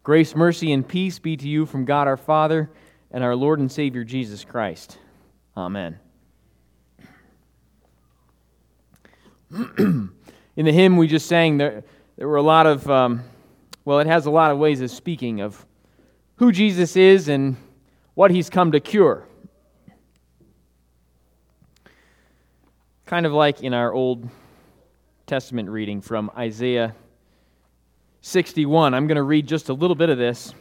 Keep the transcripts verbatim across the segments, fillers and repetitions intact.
Grace, mercy, and peace be to you from God our Father and our Lord and Savior Jesus Christ. Amen. In the hymn we just sang, there, there were a lot of, um, well, it has a lot of ways of speaking of who Jesus is and what he's come to cure. Kind of like in our Old Testament reading from Isaiah sixty-one. I'm going to read just a little bit of this.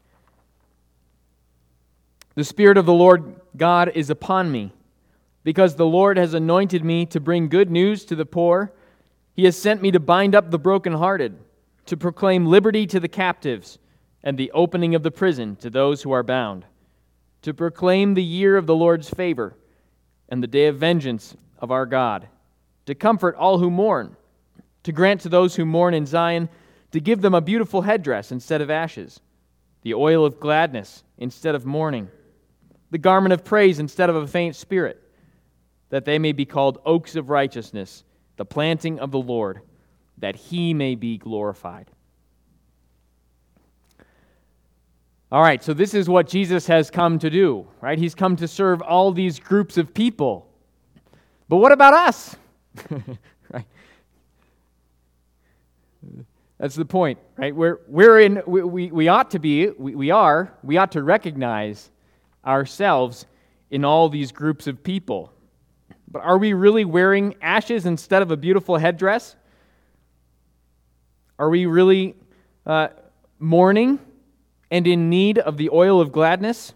The Spirit of the Lord God is upon me, because the Lord has anointed me to bring good news to the poor. He has sent me to bind up the brokenhearted, to proclaim liberty to the captives, and the opening of the prison to those who are bound, to proclaim the year of the Lord's favor, and the day of vengeance of our God, to comfort all who mourn, to grant to those who mourn in Zion, to give them a beautiful headdress instead of ashes, the oil of gladness instead of mourning, the garment of praise instead of a faint spirit, that they may be called oaks of righteousness, the planting of the Lord, that he may be glorified. All right, so this is what Jesus has come to do, right? He's come to serve all these groups of people. But what about us? Right? That's the point, right? We're we're in. We we, we ought to be. We, we are. We ought to recognize ourselves in all these groups of people. But are we really wearing ashes instead of a beautiful headdress? Are we really uh, mourning and in need of the oil of gladness?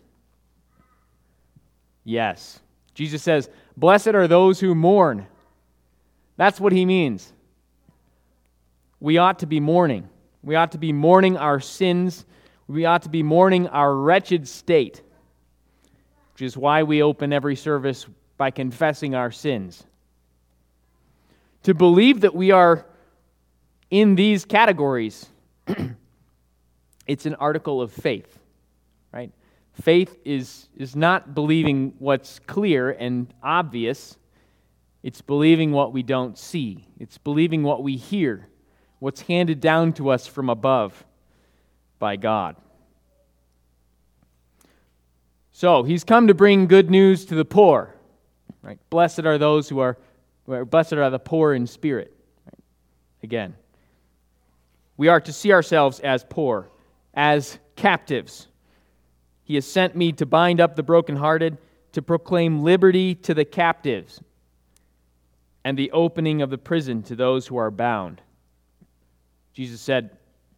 Yes. Jesus says, "Blessed are those who mourn." That's what he means. We ought to be mourning. We ought to be mourning our sins. We ought to be mourning our wretched state, which is why we open every service by confessing our sins. To believe that we are in these categories, it's an article of faith, right? Faith is, is not believing what's clear and obvious. It's believing what we don't see. It's believing what we hear, what's handed down to us from above by God. So, he's come to bring good news to the poor. Right? Blessed are those who are, blessed are the poor in spirit. Right? Again, we are to see ourselves as poor, as captives. He has sent me to bind up the brokenhearted, to proclaim liberty to the captives, and the opening of the prison to those who are bound. Jesus said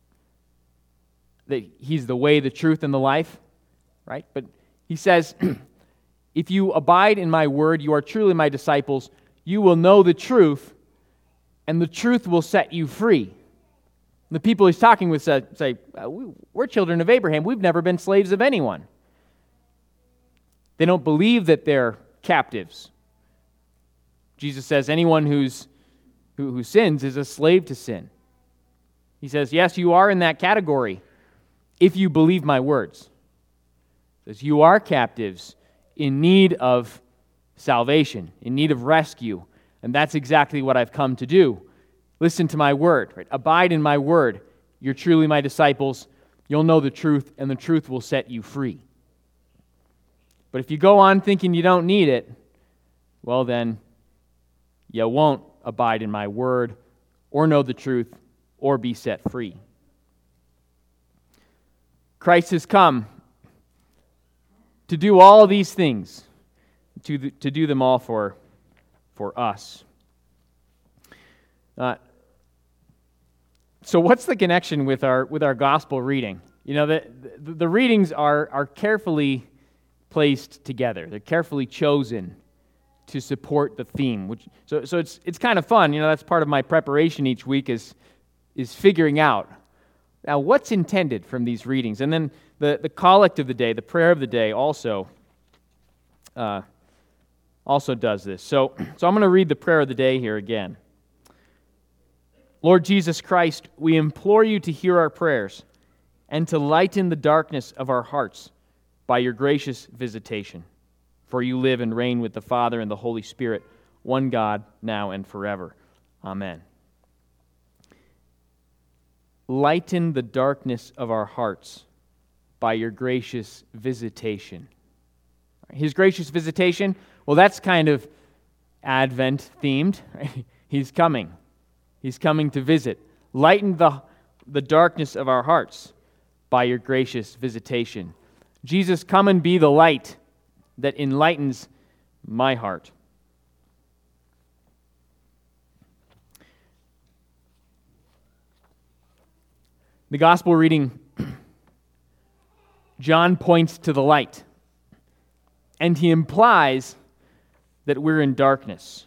that he's the way, the truth, and the life, right? But he says, if you abide in my word, you are truly my disciples. You will know the truth, and the truth will set you free. The people he's talking with say, say we're children of Abraham. We've never been slaves of anyone. They don't believe that they're captives. Jesus says anyone who's, who, who sins is a slave to sin. He says, yes, you are in that category if you believe my words. He says, you are captives in need of salvation, in need of rescue, and that's exactly what I've come to do. Listen to my word, right? Abide in my word. You're truly my disciples. You'll know the truth, and the truth will set you free. But if you go on thinking you don't need it, well then, you won't abide in my word or know the truth or be set free. Christ has come to do all these things, to, to do them all for, for us. Uh, so what's the connection with our with our gospel reading? You know, the, the, the readings are, are carefully placed together. They're carefully chosen to support the theme. Which so so it's it's kind of fun. You know, that's part of my preparation each week is is figuring out now what's intended from these readings. And then the, the collect of the day, the prayer of the day also uh, also does this. So so I'm going to read the prayer of the day here again. Lord Jesus Christ, we implore you to hear our prayers and to lighten the darkness of our hearts by your gracious visitation. For you live and reign with the Father and the Holy Spirit, one God, now and forever. Amen. lighten the darkness of our hearts by your gracious visitation. His gracious visitation, well, that's kind of Advent themed. Right? He's coming. He's coming to visit. Lighten the, the darkness of our hearts by your gracious visitation. Jesus, come and be the light that enlightens my heart. The gospel reading, John points to the light, and he implies that we're in darkness.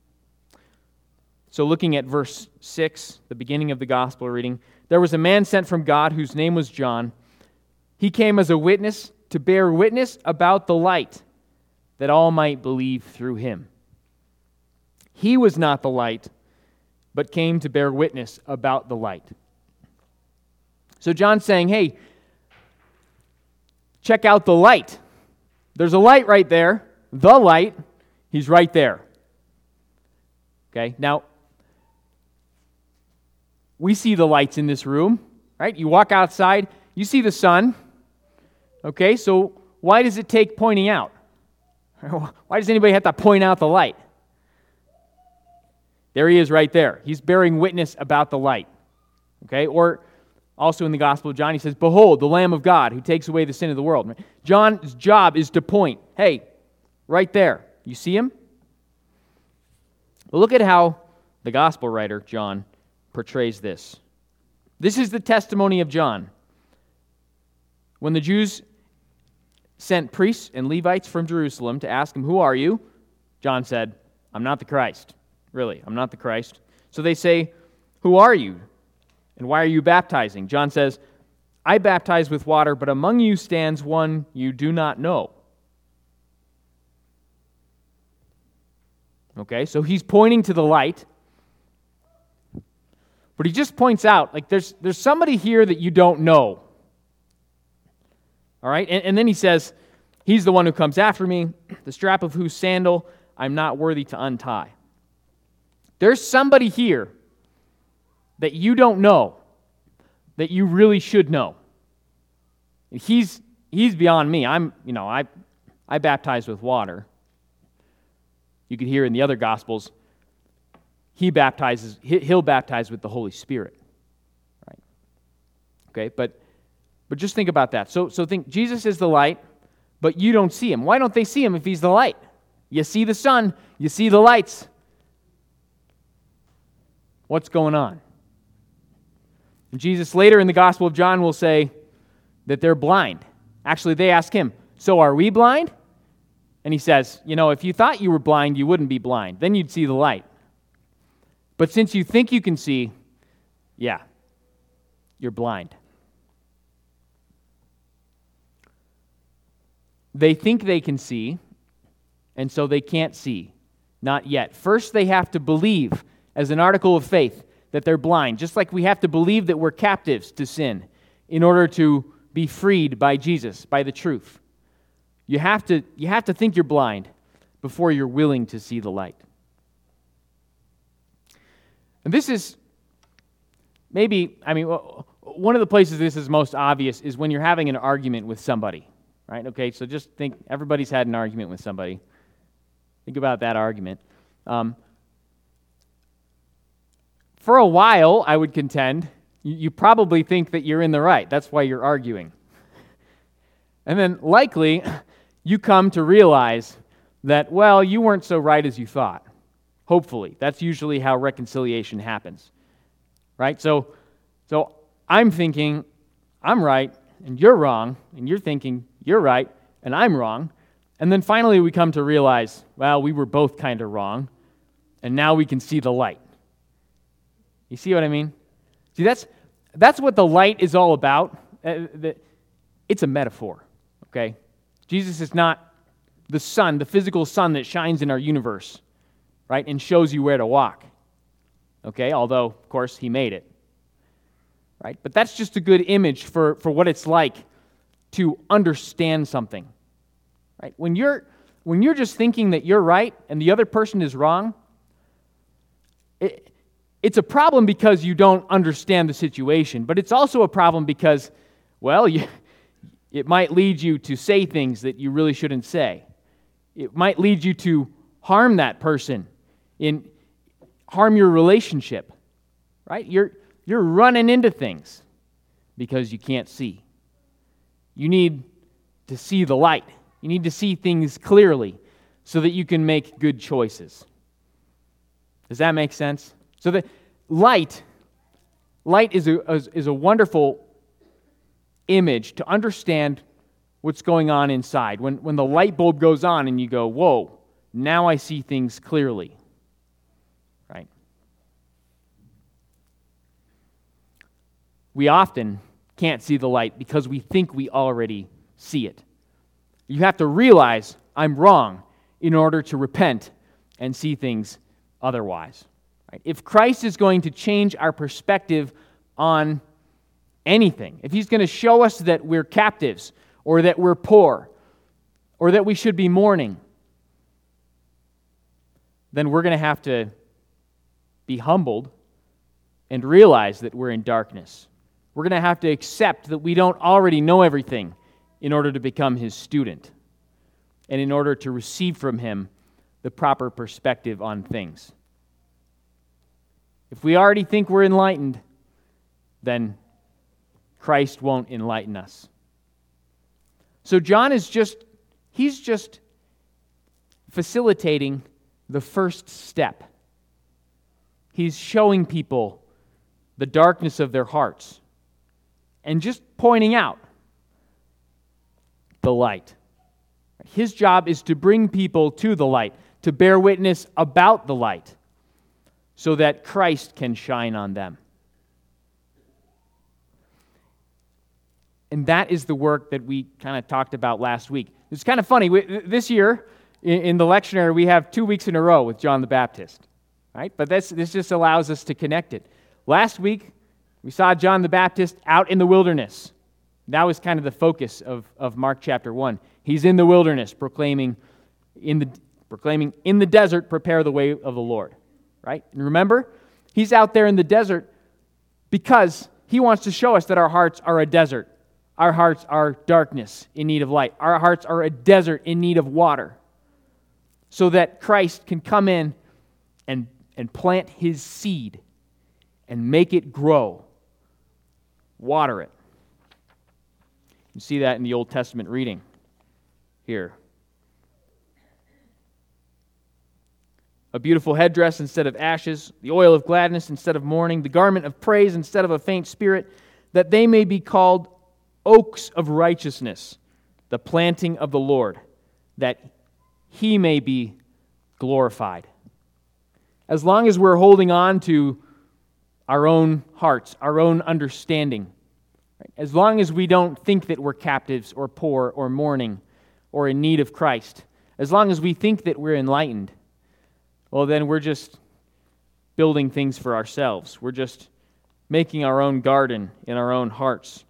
So looking at verse six, the beginning of the gospel reading, there was a man sent from God whose name was John. He came as a witness to bear witness about the light, that all might believe through him. He was not the light, but came to bear witness about the light. So John's saying, hey, check out the light. There's a light right there. The light, he's right there. Okay, now, we see the lights in this room, right? You walk outside, you see the sun. Okay, so why does it take pointing out? Why does anybody have to point out the light? There he is right there. He's bearing witness about the light. Okay, or also in the Gospel of John, he says, behold, the Lamb of God who takes away the sin of the world. John's job is to point. Hey, right there. You see him? But look at how the Gospel writer, John, portrays this. This is the testimony of John. When the Jews sent priests and Levites from Jerusalem to ask him, who are you? John said, I'm not the Christ. Really, I'm not the Christ. So they say, who are you? And why are you baptizing? John says, I baptize with water, but among you stands one you do not know. Okay, so he's pointing to the light. But he just points out, like, there's, there's somebody here that you don't know. All right, and, and then he says, he's the one who comes after me, the strap of whose sandal I'm not worthy to untie. There's somebody here that you don't know, that you really should know. He's he's beyond me. I'm, you know, I I baptize with water. You could hear in the other Gospels, he baptizes, he'll baptize with the Holy Spirit. Right? Okay, but but just think about that. So so think Jesus is the light, but you don't see him. Why don't they see him if he's the light? You see the sun, you see the lights. What's going on? And Jesus later in the Gospel of John will say that they're blind. Actually, they ask him, so are we blind? And he says, you know, if you thought you were blind, you wouldn't be blind. Then you'd see the light. But since you think you can see, yeah, you're blind. They think they can see, and so they can't see. Not yet. First, they have to believe as an article of faith that they're blind, just like we have to believe that we're captives to sin in order to be freed by Jesus, by the truth. You have to, you have to think you're blind before you're willing to see the light. And this is maybe, I mean, one of the places this is most obvious is when you're having an argument with somebody, right? Okay, so just think, everybody's had an argument with somebody. Think about that argument. Um, For a while, I would contend, you, you probably think that you're in the right. That's why you're arguing. And then likely, you come to realize that, well, you weren't so right as you thought. Hopefully. That's usually how reconciliation happens. Right? So, so I'm thinking, I'm right, and you're wrong, and you're thinking, you're right, and I'm wrong. And then finally we come to realize, well, we were both kind of wrong, and now we can see the light. You see what I mean? See, that's that's what the light is all about. It's a metaphor, okay? Jesus is not the sun, the physical sun that shines in our universe, right, and shows you where to walk, okay? Although, of course, he made it, right? But that's just a good image for, for what it's like to understand something, right? When you're when you're just thinking that you're right and the other person is wrong, it, it's a problem because you don't understand the situation, but it's also a problem because, well, you, it might lead you to say things that you really shouldn't say. It might lead you to harm that person, in harm your relationship, right? You're, you're running into things because you can't see. You need to see the light. You need to see things clearly so that you can make good choices. Does that make sense? So the light, light is a, is a wonderful image to understand what's going on inside. When, when the light bulb goes on and you go, whoa, now I see things clearly. Right? We often can't see the light because we think we already see it. You have to realize I'm wrong in order to repent and see things otherwise. Right? If Christ is going to change our perspective on anything, if he's going to show us that we're captives or that we're poor or that we should be mourning, then we're going to have to be humbled and realize that we're in darkness. We're going to have to accept that we don't already know everything in order to become his student and in order to receive from him the proper perspective on things. If we already think we're enlightened, then Christ won't enlighten us. So John is just, he's just facilitating the first step. He's showing people the darkness of their hearts and just pointing out the light. His job is to bring people to the light, to bear witness about the light, so that Christ can shine on them. And that is the work that we kind of talked about last week. It's kind of funny. We, this year, in, in the lectionary, we have two weeks in a row with John the Baptist. Right? But this, this just allows us to connect it. Last week, we saw John the Baptist out in the wilderness. That was kind of the focus of, of Mark chapter one. He's in the wilderness, proclaiming in the proclaiming in the desert, prepare the way of the Lord. Right? And remember, he's out there in the desert because he wants to show us that our hearts are a desert. Our hearts are darkness in need of light. Our hearts are a desert in need of water. So that Christ can come in and, and plant his seed and make it grow. Water it. You see that in the Old Testament reading here. A beautiful headdress instead of ashes, the oil of gladness instead of mourning, the garment of praise instead of a faint spirit, that they may be called oaks of righteousness, the planting of the Lord, that he may be glorified. As long as we're holding on to our own hearts, our own understanding, right? As long as we don't think that we're captives or poor or mourning or in need of Christ, as long as we think that we're enlightened, well, then we're just building things for ourselves. We're just making our own garden in our own hearts.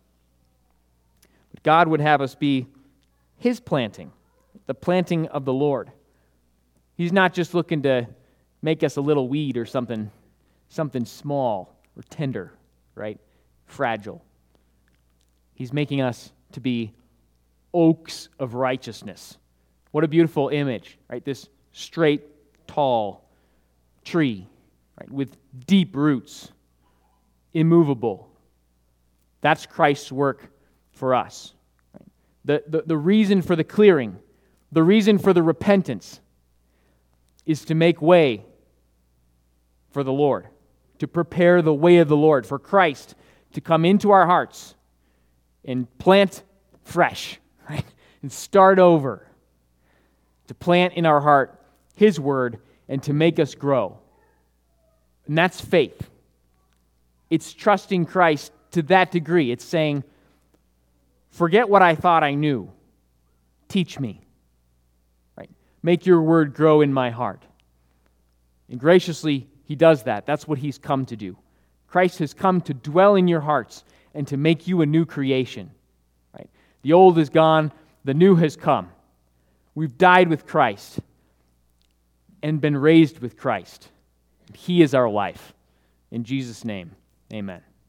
But God would have us be his planting, the planting of the Lord. He's not just looking to make us a little weed or something, something small or tender, right? Fragile. He's making us to be oaks of righteousness. What a beautiful image, right? This straight, tall tree, right, with deep roots, immovable. That's Christ's work for us. Right? The, the, the reason for the clearing, the reason for the repentance is to make way for the Lord, to prepare the way of the Lord, for Christ to come into our hearts and plant fresh, right, and start over, to plant in our heart his word and to make us grow. And that's faith. It's trusting Christ to that degree. It's saying, forget what I thought I knew. Teach me. Right? Make your word grow in my heart. And graciously, he does that. That's what he's come to do. Christ has come to dwell in your hearts and to make you a new creation. Right? The old is gone, the new has come. We've died with Christ and been raised with Christ. He is our life. In Jesus' name, amen.